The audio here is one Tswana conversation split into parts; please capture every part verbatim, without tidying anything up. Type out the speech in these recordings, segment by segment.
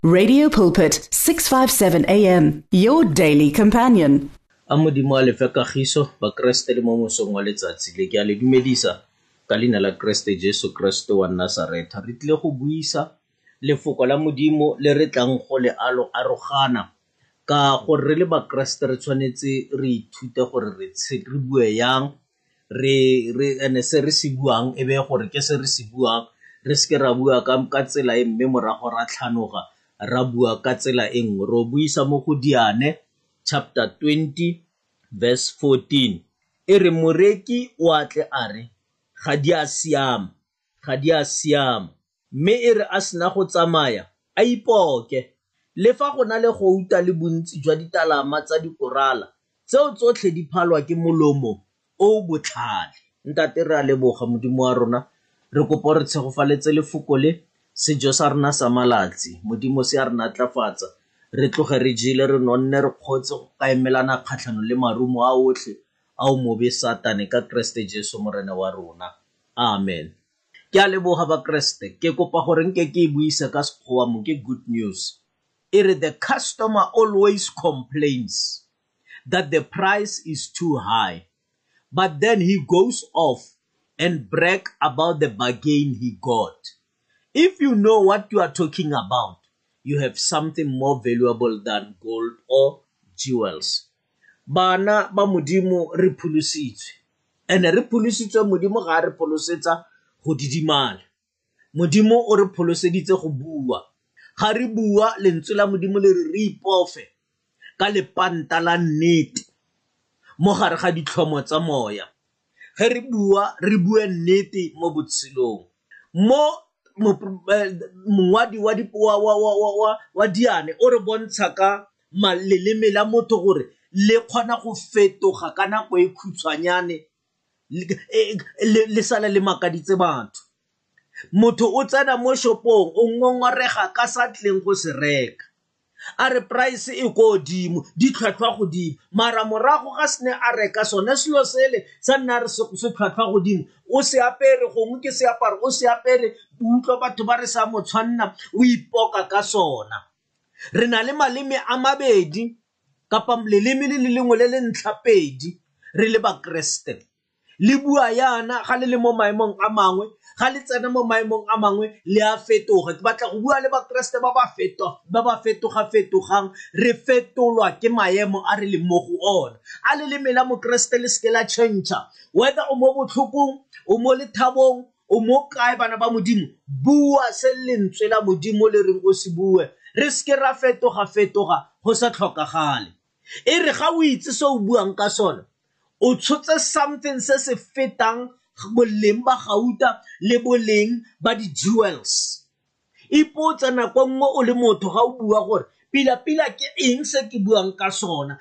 Radio Pulpit, six fifty-seven A M, your daily companion. A Modimo a lefe kagiso ba Kriste le mo mosong wa letsatsi le ke a le dumedisa ka leina la Kriste Jesu Kriste wa Nazareta. Re tle go buisa lefoko la Modimo le re tlang go le alo arogana ka gore re le ba Kriste re tshwanetse re ithute gore re re bue yang re re ene se re se buang ebe gore ke se re se buang re se ke ra bua ka ka tsela e mme morago ra tlhanoga ra bua ka tsela e nngwe. Ro buisa mo go Diane chapter twenty verse fourteen. E re moreki o atle are ga di a siama ga di a siama mme e re a sena go tsamaya a ipoke le fa go na le go uta le bontsi jwa ditalama tsa dikorala tseo tsotlhe di phalwa ke molomo o botlhale. Ntate re a leboga Modimo wa rona, re kopa re tshegofaletse lefoko le sejo sa rena sa malatsi. Modimo se a re natlafatsa re tloge re jile re nonne re kgotse go ka emelana kgatlhano le marumo a otlhe ao mobe satane ka Kriste Jesu morena wa rona, amen. Ke a leboga ba Kriste, ke kopa gore nke ke buisa ka sekgowa mo ke good news. E re the customer always complains that the price is too high, but then he goes off and brag about the bargain he got. If you know what you are talking about, you have something more valuable than gold or jewels. Bana ba Modimo re pholositswe, ene re pholositswe Modimo ga re pholosetsa go didimala. Modimo o re pholoseditse go bua. Ga re bua lentswe la Modimo le re re ipofe ka lepanta la nnete mo gare ga ditlhomo tsa moya. Ge re bua re bue nnete mo botshelong. Mo mongwadi wa wa wa wa wa wa Diane o re bontsha ka maleleme la motho gore le kgona go fetoga ka nako e khutshwanyane le sala le makaditse batho. Motho o tsena mo shopong o ngongorega ka sa tleng go se reka, a re price e go godimo ditlhwatlhwa godimo, mara morago ga sene a reka sone selo sele sa nna re se tlhwatlhwa godimo o se apere gongwe ke se apare o se apere utlwa batho ba re sa mo tshwanna o ipoka ka sona. Re na le maleme a mabedi kapa leleme le lengwe le le ntlhapedi re le ba Kriste. Le bua yana ga le le mo maemong a mangwe, ga le tsena mo maemong a mangwe le a fetoga. Ke batla go bua le ba Kriste ba ba fetoga ba ba fetoga fetogang re fetolwa ke maemo a re le mo go ona. A le le mela mo Kriste le se la change, whether o mo botlhokong o mo lethabong o mo kae bana ba Modimo, bua se lentswe la Modimo le reng o se bue. Re se ke ra fetoga fetoga go sa tlhokagale. E re ga o itse se o buang ka sona o tshotse something se se fetang boleng ba gauta le boleng ba di jewels. Ipotsa nako nngwe o le motho ga o bua gore pila pila ke eng se ke buang ka sona,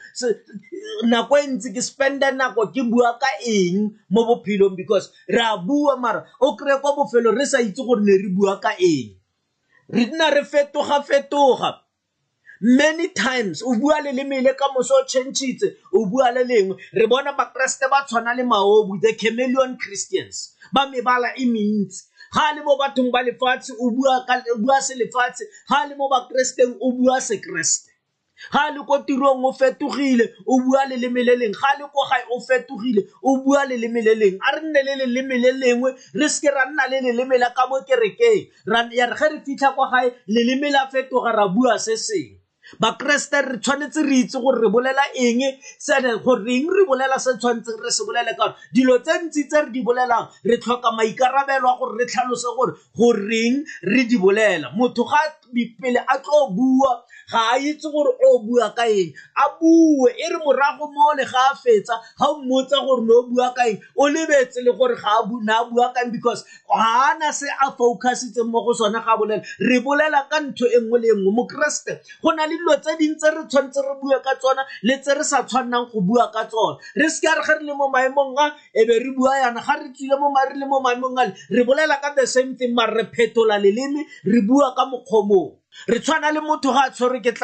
nako e ntse ke spenda nako ke bua ka eng mo bophelong, because re a bua mara o kry kwa bofelo re sa itse gore ne re bua ka eng. Re nna re fetoga fetoga. Many times o bua le lemele ka moso o changeitse o bua le lengwe. Re bona ba Kriste ba tshwana le maobu, the chameleon Christians ba mebala e mentsi. Ga le mo bathong ba lefatshe o bua ka o bua se lefatshe, ga le mo ba Kristeng o bua se Kriste. Ga le ko tirong o fetogile o bua le lemele leng, ga le ko gae o fetogile o bua le lemele leng. A re nne le lemele lengwe re se ke ra nna le lemela ka mo kerekeng ra ya re ge re fitlha kwa gae le lemela fetoga ra bua se seng. Ba Kriste re tshwanetse re itse gore re bolela eng, se gore eng re bolela se tshwanetse re se bolele ka dilo tse ntsi tse re di bolelang. Re tlhoka maikarabelo a gore re tlhalose gore goreng re di bolela. Motho ga pele a tlo bua ga a itse gore o bua ka eng, a bue e re morago mo le ga a fetsa ga o mmotsa gore no bua ka eng o lebetse le gore ga a bua ka eng, because ga ana se a focusitse mo go sona ga bolela. Re bolela ka ntho e nngwe le nngwe. Mo Kriste go na le dilo tse dintse re tshwanetse re bue ka tsona le tse re sa tshwannang go bua ka tsona. Re se ka re ge re le mo maemong a ebe re bua yana, ga re tswile mo mare le mo maemong a re bolela ka the same thing mara re phetola leleme re bua ka mokgomo. Re tshwana le motho ga a tshwere ke tlala,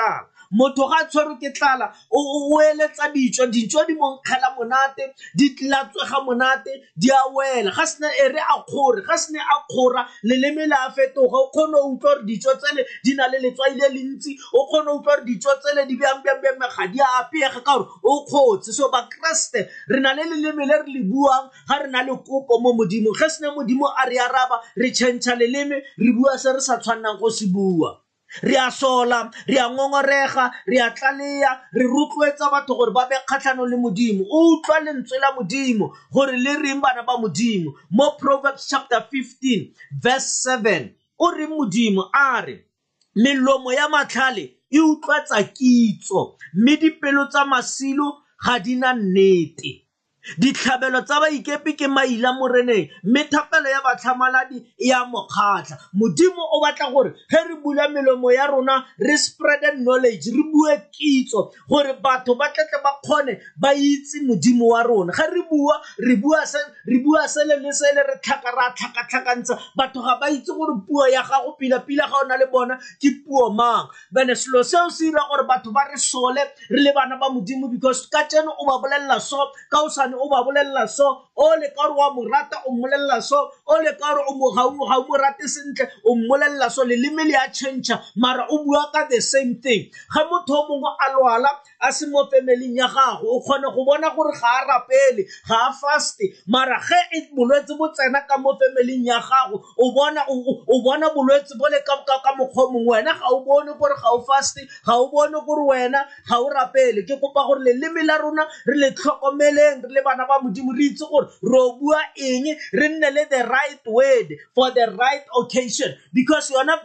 motho ga tshwere ke tlala o eletsa dijo dijo di monkgela monate di tlatswega monate di a wela ga sene ere a kgore ga sene a kgora leleme la fetoga o khona o utlwa re dijo tsele di na le letswai le lentsi o khona o utlwa re dijo tsele di bjang bjang bjang ga di a apega ka gore o khotse so ba Kriste re na le leleme le re le buang ga re na le kopo mo modimo ge sene modimo a re araba re tšhentšha leleme re bua se re sa tshwannang go se bua re a sola re a ngongorega re a tlaleya re rotloetsa batho gore ba be kgatlhano le modimo o utlwa lentswe la modimo gore le reng bana ba modimo mo Proverbs chapter fifteen verse seven o re modimo a re melomo ya matlhale e utlwatsa kitso mme dipelo tsa masilo ga di na nnete ditlhabelo tsa ba ikepe ke maila moreneng mme thapelo ya batlhamaladi e a mokgatlha modimo o batla gore ge re bula melomo ya rona re spread knowledge re bue kitso gore batho ba tletle ba kgone ba itse modimo wa rona ge re bua re bua se re bua se le le se le re tlhaka ra tlhaka tlhakantsa batho ga ba itse gore puo ya gago pila pila ga ona le bona ke puo mang bene selo seo se ira gore batho ba re sole re le bana ba modimo because ka tseno o ba bolella so ka o sane o ba bolella so o le ka re wa morata o mmolella so o le ka re o mo ga o ga o morate sentle o mmolella so le leme le a tšhentšha mara o bua ka the same thing ga motho o mongwe a lwala a se mo family ya gago o kgone go bona gore ga a rapele ga a faste mara ge e bolwetse bo tsena ka mo family ya gago o bona o bona bolwetse bo le ka ka mokgwa mongwe wena ga o bone gore ga o faste ga o bone gore wena ga o rapele ke kopa gore le leme la rona re le tlhokomeleng re le bana ba modimo re itse gore ro bua eng re nne le the right word for the right occasion because yona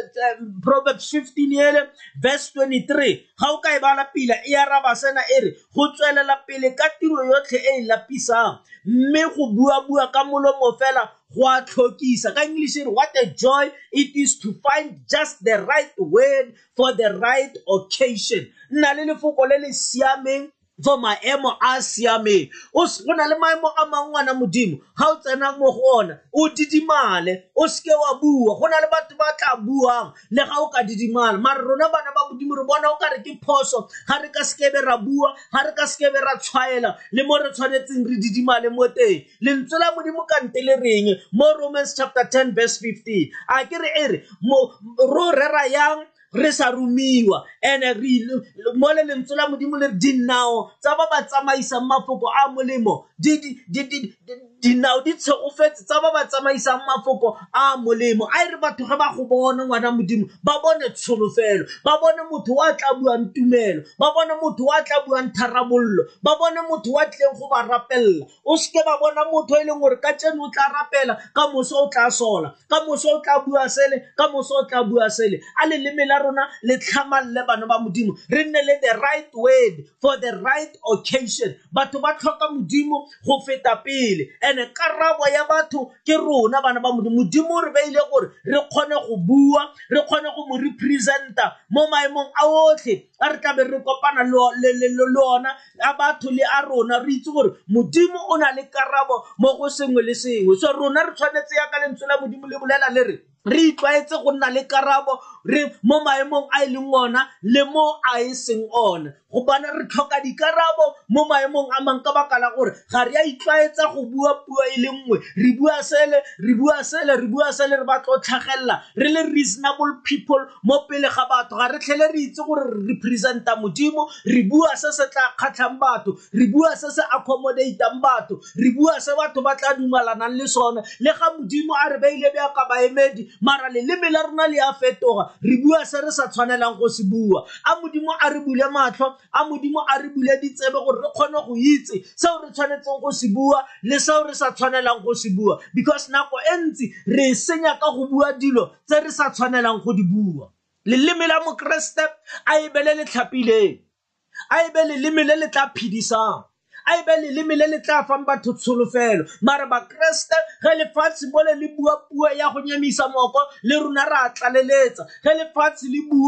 Proverbs fifteen ele verse twenty-three ga o ka e bala pila e araba sena ere go tswelela pele ka tiro yotlhe e lapisang mme go bua bua ka molomo fela go a tlhokisa ka English what a joy it is to find just the right word for the right occasion nna le lefoko le le siameng for maemo a siameng o bona le maemo a mangwana modimo ga o tsena mo go ona o didimale o ske wa bua gona le batho ba tla buang le ga o ka didimala mara rona bana ba modimo re bona o ka re ke phoso ga re ka skebe ra bua ga re ka skebe ra tshwaela le mo re tshwanetseng re didimale mo teng lentswe la modimo ka nte le reng mo Romans chapter ten verse fifteen a ke re ere mo ro rera yang re sa rumiwa ene re mo le lentswe la modimo le dinao tsa ba ba tsamaisa mafoko a molemo di di dinao di tshegofetse tsa ba ba tsamaisa mafoko a molemo a re batho ge ba go bona ngwana modimo ba bone tsholofelo ba bone motho wa tla buang tumelo ba bone motho wa tla buang tharabollo ba bone motho wa tleng go ba rapella o ske ba bona motho e leng gore ka tseno o tla rapela ka moso o tla sola ka moso o tla bua sele ka moso o tla bua sele a le leme la rona le tlhamalle bana ba modimo re nne le the right word for the right occasion batho ba tlhoka modimo go feta pele ene karabo ya batho ke rona bana ba modimo modimo re beile gore re kgone go bua re kgone go mo representa mo maemong a otlhe a re tlabe re kopana le lona a batho le a rona re itse gore modimo o na le karabo mo go sengwe le sengwe so rona re tshwanetse ya ka lentswe la modimo le bolela le re re itlwaetse go nna le karabo re mo maemong a ileng ona le mo a iseng ona go bana re tlhoka dikarabo mo maemong a mang ka baka la gore ga re a itlwaetsa go bua puo e le nngwe re bua sele re bua sele re bua sele re batlo tlhagella re le reasonable people mo pele ga batho ga re tlhele re itse gore re representa modimo re bua se se tla kgatlhang batho re bua se se accommodateang batho re bua se batho ba tla dumalanang le sone le ga modimo a re beile bja ka baemedi mara le leme la rona le a fetoga re bua se re sa tshwanelang go se bua a modimo a re bule matlho a modimo a re bule ditsebe gore re kgone go itse seo re tshwanetseng go se bua le seo re sa tshwanelang go se bua because nako e ntsi re senya ka go bua dilo tse re sa tshwanelang go di bua leleme la mokreste a e be le le tlhapileng a e be leleme le le tla phidisang a e be leleme le le tla fang batho tsholofelo mara ba Kriste ge lefatshe mo le le bua puo ya go nyamisa moko le rona ra tlaleletsa ge lefatshe le bua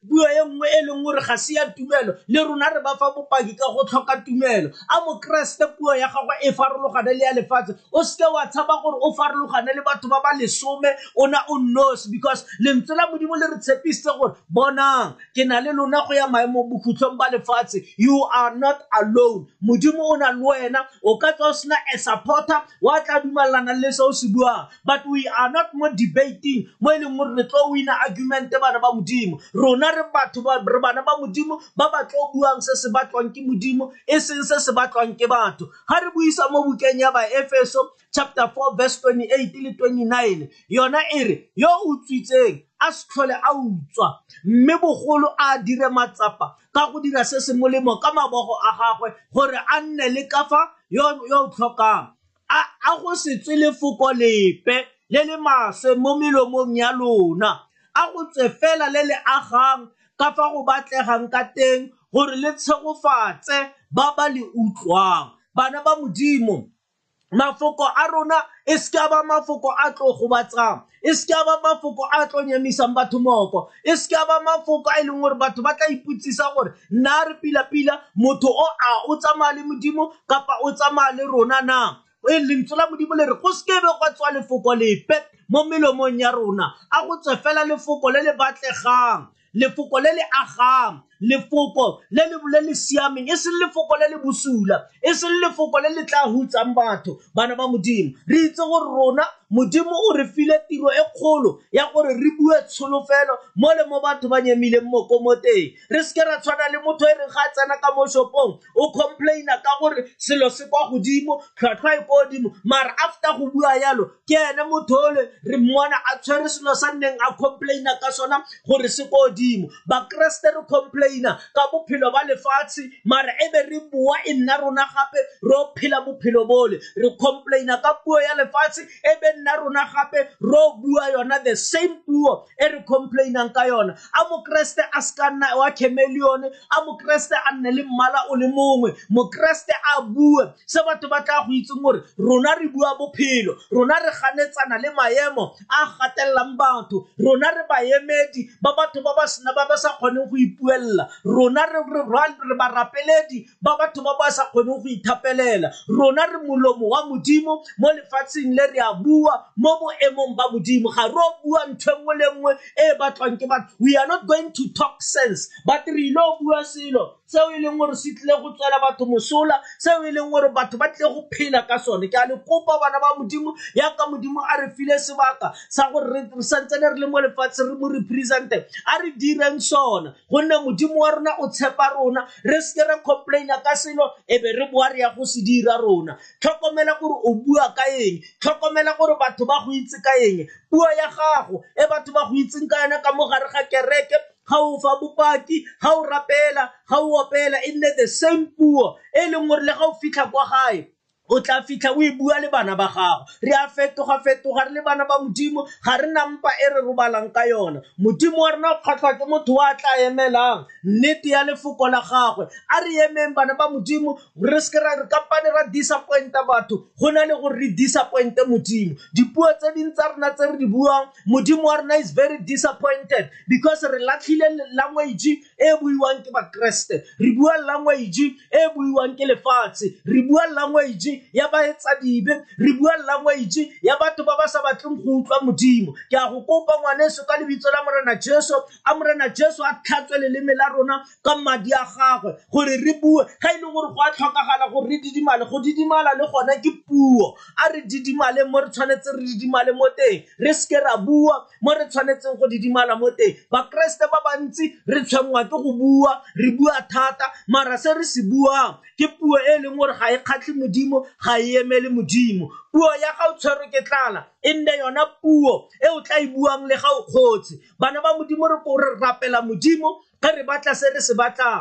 puo e nngwe e leng gore ga se ya tumelo le rona re ba fa bopaki ka go tlhoka tumelo a mokreste puo ya gagwe e farologane le ya lefatshe o seke wa tshaba gore o farologane le batho ba ba lesome ona o nosi because lentswe la modimo le re tshepisitse gore bonang ke na le lona go ya maemo bokhutlong ba lefatshe you are not alone modimo o na le wena o ka tswa o sena a supporter wa tla dumalana le se o se buang but we are not more debating mo e leng gore re tlo wina argument bana ba modimo rona re batho ba re bana ba modimo ba ba tlo buang se se batlwang ke modimo e seng se se batlwang ke batho ha re buisa mo bukeng ya ba Efeso chapter four verse twenty-eight le twenty-nine yona ere yo o tswitseng a se tlhole a utswa mme bogolo a dire matsapa ka go dira se se molemo ka mabogo a gagwe gore a nne le ka fa yo yo tlhokang a a go se tswe lefoko lepe le le maswe mo melomong ya lona a go tswe fela le le agang ka fa go batlegang ka teng gore le tshegofatse ba ba le utlwang bana ba modimo mafoko a rona e se ka ba mafoko a tlo go batsang e se ka ba mafoko a tlo nyemisang batho moko e se ka ba mafoko a ileng gore batho ba tla iputsisa gore nna re pila-pila motho o a o tsamaya le modimo kapa o tsamaya le rona na e lentswe la modimo le re go se kebe go tswa lefoko lepe mo melomong ya rona a go tswe fela lefoko le le batlegang lefoko le le agang lefoko le le le le siameng e se lefoko le le bosula e se lefoko le le tla hutsang batho bana ba modimo re itse gore rona modimo o re file tiro e kgolo ya gore re bue tsholofelo mo le mo batho ba nyemile mmoko mo teng re se ke ra tshwana le motho e re ga tsena ka mo shopong o complaina ka gore selo se kwa godimo tlhwatlhwa e kwa godimo mara after go bua yalo ke ene motho ole re mmona a tshwere selo sa nneng a complaina ka sona gore se kwa godimo ba kreste re complaina ka bophelo ba lefatshe mara ebe re bua e nna rona gape ro phela bophelo bole re complaina ka puo ya lefatshe ebe nna rona gape ro bua yona the same puo e re complainang ka yona a mokreste a ska nna wa chameleone a mokreste a nne le mmala o le mongwe mokreste a bue se batho ba tla go itse gore rona re bua bophelo rona re ganetsana le maemo a gatellang batho rona re baemedi ba batho ba ba sena ba ba sa kgoneng go ipuella rona re re ba rapeledi ba batho ba ba sa kgoneng go ithapelela rona re molomo wa modimo mo lefatsheng le re a bua mo boemong ba modimo ga ro bua ntwe nngwe le nngwe e batlwang ke batho we are not going to talk sense but re lo bua selo seo e leng gore se tle go tswela batho mosola seo e leng gore batho ba tle go phela ka sone ke a le kopa bana ba modimo ya ka modimo a re file sebaka sa gore re santsane re le mo lefatshe re mo represente a re direng sona gonne modimo wa rona o tshepa rona re se ke re complaina ka selo e be re bua re ya go se dira rona tlhokomela gore o bua ka eng tlhokomela gore batho ba go itse ka eng puo ya gago e batho ba go itseng ka yona ka mogare ga kereke ga o fa bopaki ga o rapela ga o opela e nne the same puo e leng gore le ga o fitlha kwa gae o tla fitlha o e bua le bana ba gago re a fetoga fetoga re le bana ba modimo ga re na mpa e re robalang ka yona modimo wa rena o kgatlhwa ke motho wa tla emelang nnete ya lefoko la gagwe a re emeng bana ba modimo re se ke ra re kampane ra disappointa batho go na le gore re disappointe modimo dipuo tse ding tsa rena tse re di buang modimo wa rena is very disappointed because re latlhile language e buiwang ke bakreste re bua language e buiwang ke lefatshe re bua language ya ba etsa dibe re bua language ya batho ba ba sa batleng go utlwa modimo ke a go kopa ngwaneso ka lebitso la morena Jesu a morena Jesu a tlhatswe leleme la rona ka madi a gagwe gore re bue ga ile gore go a tlhokagala gore re didimale go didimala le gona ke puo a re didimale mo re tshwanetse re didimale mo teng re se ke ra bua mo re tshwanetseng go didimala mo teng ba kreste ba bantsi re tshwengwa ke go bua re bua thata mara se re se buang ke puo e leng gore ga e kgatlhe modimo ga e emele modimo puo ya ga o tshwere ke tlala e nne yona puo e o tla e buang le ga o kgotse bana ba modimo re go re rapela modimo ga re batla se re se batlang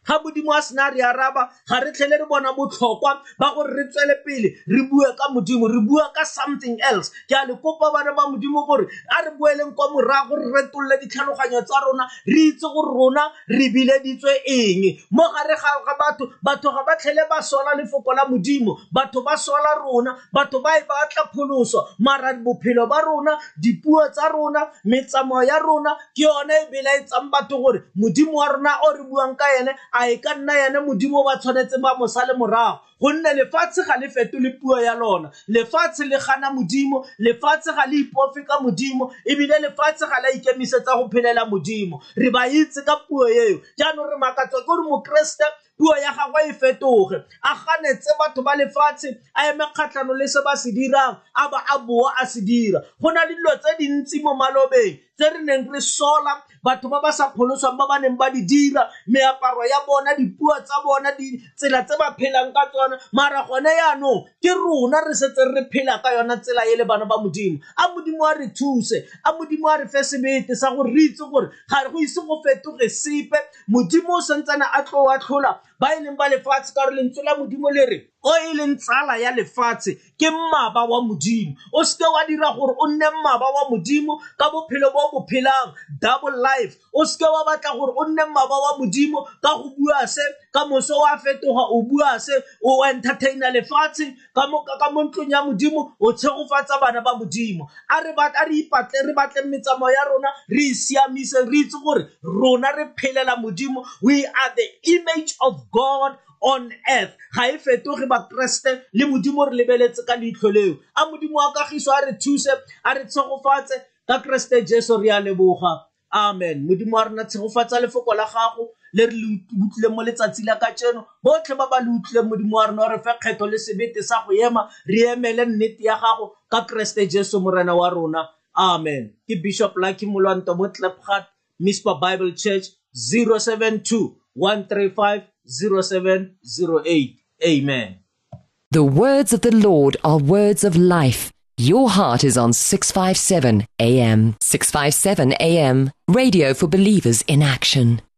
ga modimo a sena re araba ga re tlhele re bona botlhokwa ba gore re tswele pele re bue ka modimo re bua ka something else ke a le kopa bana ba modimo gore a re bueleng kwa morago re retolole ditlhaloganyo tsa rona re itse gore rona re bileditswe eng mo gare ga batho batho ga ba tlhele ba sola lefoko la modimo batho ba sola rona batho ba e batla pholoso mara bophelo ba rona dipuo tsa rona metsamao ya rona ke yone e belaetsang batho gore modimo wa rona o re buang ka ene a e ka nna yane modimo ba tshwanetse ba mosale morago gonne lefatshe ga le fetole puo ya lona lefatshe le gana modimo lefatshe ga le ipofe ka modimo ebile lefatshe ga la ikemisetsa go phelela modimo re ba itse ka puo eo jaanong re makatswa ke gore mokreste puo ya gagwe e fetoge a ganetse batho ba lefatshe a eme kgatlhano le se ba se dirang a ba a boa a se dira go na le dilo tse dintsi mo malobeng tse re neng re sola batho ba ba sa pholoswang ba ba neng ba di dira meaparo ya bona dipuo tsa bona ditsela tse ba phelang ka tsona mara gone yaanong ke rona re setse re phela ka yona tsela e le bana ba modimo a modimo a re thuse a modimo a re fe sebete sa gore re itse gore ga re go ise go fetoge sepe modimo o sentsana a tlo wa tlhola ba e leng ba lefatshe ka gore lentswe la modimo le re o e leng tsala ya lefatshe ke mmaba wa modimo o seke wa dira gore o nne mmaba wa modimo ka bophelo bo bo phelang double life o seke wa batla gore o nne mmaba wa modimo ka go bua se ka moso wa fetoga o bua se o entertaina lefatshe ka mo ka mo ntlong ya modimo o tshegofatsa bana ba modimo a re batla re ipatle re batle metsamao ya rona re siamise re itse gore rona re phelela modimo we are the image of God on earth ga e fetoge ba Kriste le modimo re lebeletse ka leitlho leo a modimo a kagiso a re thuse a re tshegofatse ka Kriste Jesu re a leboga amen modimo a rena tshegofatsa lefoko la gago le re le utlwile mo letsatsi la ka tseno botlhe ba ba le utlwile modimo wa rena re fe kgetho le sebete sa go ema re emele nnete ya gago ka Kriste Jesu morena wa rona amen ke Bishop Lucky Molwanto mo Klipgat Mispa Bible Church zero seven two one three five zero seven zero eight. Amen. The words of the Lord are words of life. Your heart is on six fifty-seven A M. six fifty-seven A M. Radio for believers in action.